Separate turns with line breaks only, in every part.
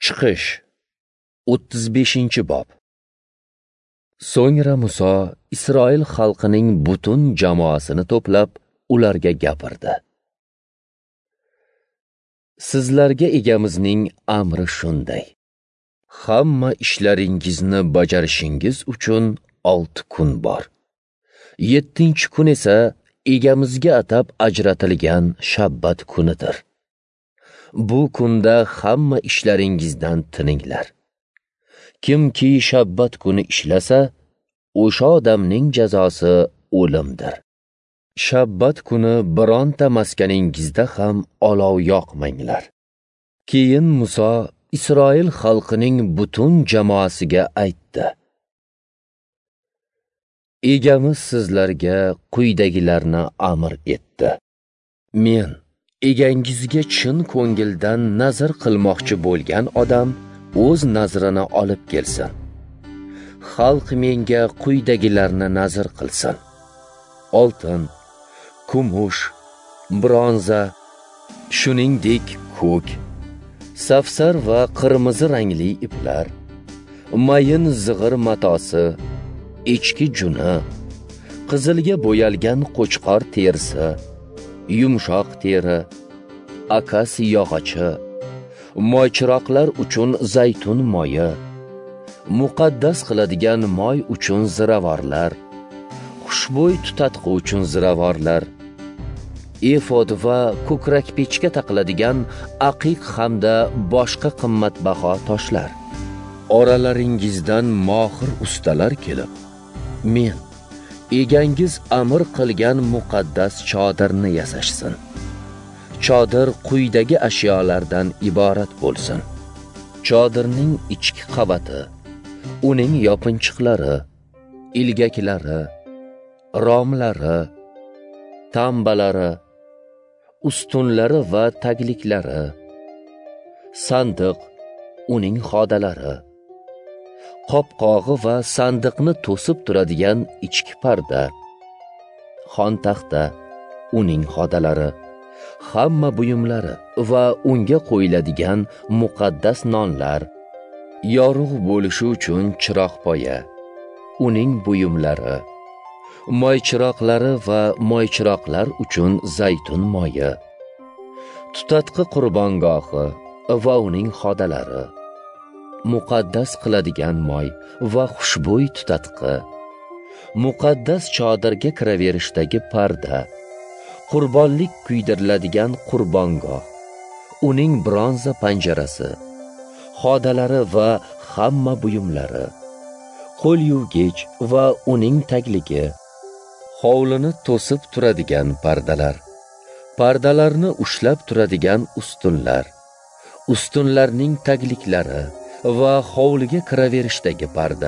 Chiqish 35-bob. So'ngra Muso Isroil xalqining butun jamoasini to'plab, ularga gapirdi. Sizlarga egamizning amri shunday: hamma ishlaringizni bajarishingiz uchun 6 kun bor. 7-kun esa egamizga atab ajratilgan Shabbat kunidir. Bu kunda hamma ishlaringizdan tininglar. Kimki Shabbat kuni ishlasa, o'sha odamning jazosi o'limdir. Shabbat kuni bironta maskaningizda ham olov yoqmanglar. Keyin Muso Isroil xalqining butun jamoasiga aytdi: Egamiz sizlarga quyidagilarni amr etdi. Men egangizga chin ko'ngildan nazr qilmoqchi bo'lgan odam o'z nazrini olib kelsin. Xalq menga quyidagilarni nazr qilsin: oltin, kumush, bronza, shuningdek ko'k, safsar va qirmizi rangli iplar, mayin zig'ir matosi, echki juni, qizilga bo'yalgan qo'chqor terisi, yumshoq teri, akasiya yog'ochi, moychiroqlar uchun zaytun moyi, muqaddas qiladigan moy uchun ziravorlar, xushbo'y tutatqi uchun ziravorlar, efod va ko'krak pechga taqiladigan aqiq hamda boshqa qimmatbaho toshlar. Oralaringizdan mohir ustalar kelib, men egangiz amr qilgan muqaddas chodirni yasashsin. Chodir quyidagi ashyolardan iborat bo'lsin: chodirning ichki qavati, uning yopinchiqlari, ilgaklari, romlari, tambalari, ustunlari va tagliklari, sandiq, uning xodalari, qopqog'i va sandiqni to'sib turadigan ichki parda, xontaxta, uning xodalari, hamma buyumlari va unga qo'yiladigan muqaddas nonlar, yorug' bo'lishi uchun chiroqpoya, uning buyumlari, moychiroqlari va moychiroqlar uchun zaytun moyi, tutatqi qurbongohi va uning xodalari, muqaddas qiladigan moy va xushbo'y tutatqi, muqaddas chodirga kiraverishdagi parda, qurbonlik kuydiriladigan qurbongoh, uning bronza panjarasi, xodalari va hamma buyumlari, qo'l yuvgich va uning tagligi, hovlini to'sib turadigan pardalar, pardalarni ushlab turadigan ustunlar, ustunlarning tagliklari va hovliga kiraverishdagi parda,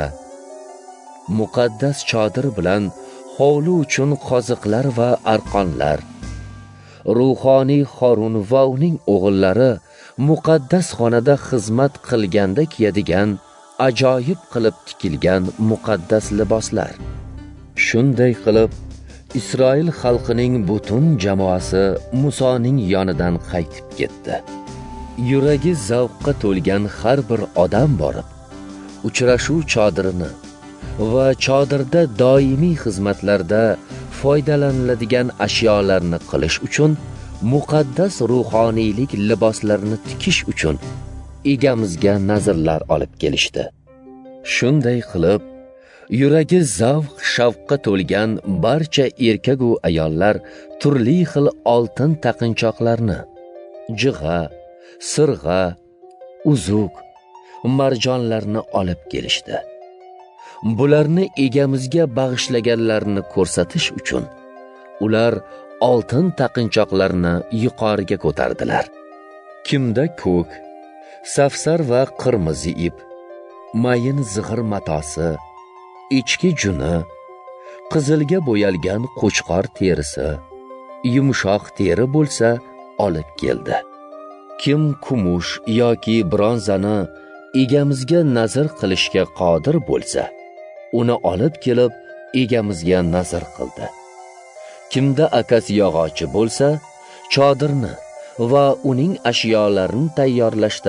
muqaddas chodir bilan hovli uchun qoziqlar va arqonlar, ruhoniy Harun va uning o'g'illari muqaddas xonada xizmat qilganda kiyadigan ajoyib qilib tikilgan muqaddas liboslar. Shunday qilib, Isroil xalqining butun jamoasi Musoning yonidan qaytib ketdi. Yuragi zavqqa to'lgan har bir odam borib, uchrashuv chodirini va chodirda doimiy xizmatlarda foydalaniladigan ashyolarni qilish uchun muqaddas ruhoniylik liboslarini tikish uchun egamizga nazrlar olib kelishdi. Shunday qilib, yuragi zavq-shavqqa to'lgan barcha erkak-u ayollar turli xil oltin taqinchoqlarni, jig'a, sirg'a, uzuk, marjonlarni olib kelishdi. Bularni egamizga bag'ishlaganlarini ko'rsatish uchun ular oltin taqinchoqlarni yuqoriga ko'tardilar. Kimda ko'k, safsar va qirmizi ip, mayin zig'ir matosi, echki juni, qizilga bo'yalgan qo'chqor terisi, yumshoq teri bo'lsa olib keldi. Kim kumush yoki bronzani egamizga nazr qilishga qodir bo'lsa, uni olib kelib egamizga nazr qildi. Kimda akasiya yog'ochi bo'lsa, chodirni va uning ashyolarini tayyorlashda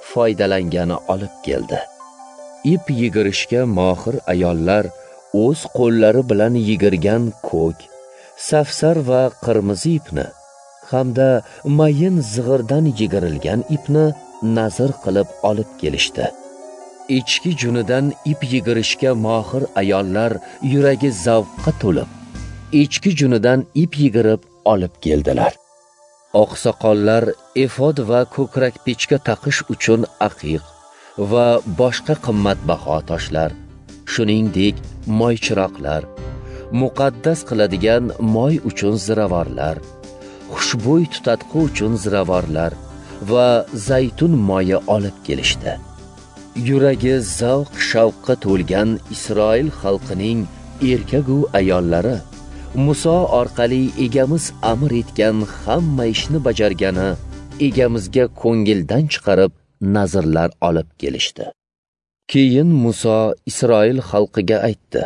foydalangani olib keldi. Ip yigirishga mohir ayollar o'z qo'llari bilan yigirgan ko'k, safsar va qirmizi ipni hamda mayin zig'irdan yigirilgan ipni nazr qilib olib kelishdi. Echki junidan ip yigirishga mohir ayollar yuragi zavqqa to'lib, echki junidan ip yigirib olib keldilar. Oqsoqollar efod va ko'krak pechka taqish uchun aqiq va boshqa qimmatbaho toshlar, shuningdek moychiroqlar, muqaddas qiladigan moy uchun ziravorlar, xushbo'y tutatqi uchun ziravorlar va zaytun moyi olib kelishdi. Yuragi zavq shavqqa to'lgan Isroil xalqining erkagu ayollari Muso orqali egamiz amr etgan hamma ishni bajargani egamizga ko'ngildan chiqarib nazrlar olib kelishdi. Keyin Muso Isroil xalqiga aytdi: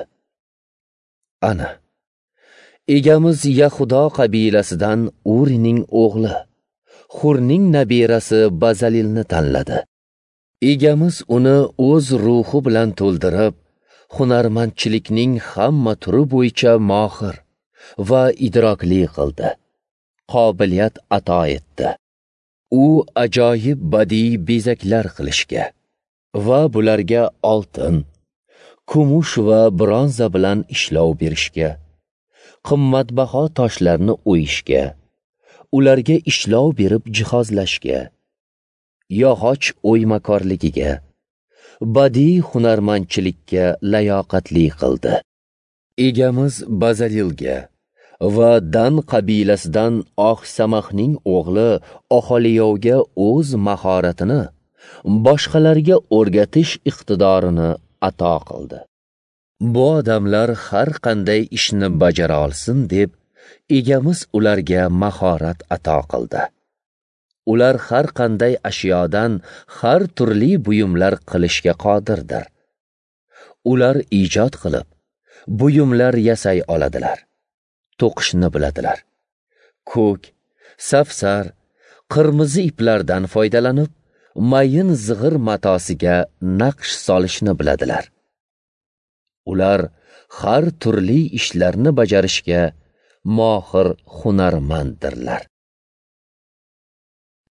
Ana, egamiz Yahudo qabilasidan Urining o'g'li, Hurning nabirasi Bazalilni tanladi. Egamiz uni o'z ruhi bilan to'ldirib, hunarmandchilikning hamma turi bo'yicha mohir va idrokli qildi, qobiliyat ato etdi. U ajoyib badiiy bezaklar qilishga va bularga oltin, kumush va bronza bilan ishlov berishga, qimmatbaho toshlarni o'yishga, ularga ishlov berib jihozlashga, yog'och o'ymakorligiga, badiiy hunarmandchilikka layoqatli qildi. Egamiz Bazalilga va Dan qabilasidan Oxsamahning o'g'li Oholiyovga o'z mahoratini boshqalarga o'rgatish iqtidorini ato qildi. Bu odamlar har qanday ishni bajara olsin deb egamiz ularga mahorat ato qildi. Ular har qanday ashyodan har turli buyumlar qilishga qodirdir. Ular ijod qilib, buyumlar yasay oladilar, to'qishni biladilar. Ko'k, safsar, qirmizi iplardan foydalanib, mayin zig'ir matosiga naqsh solishni biladilar. Ular har turli ishlarni bajarishga mohir hunarmanddirlar.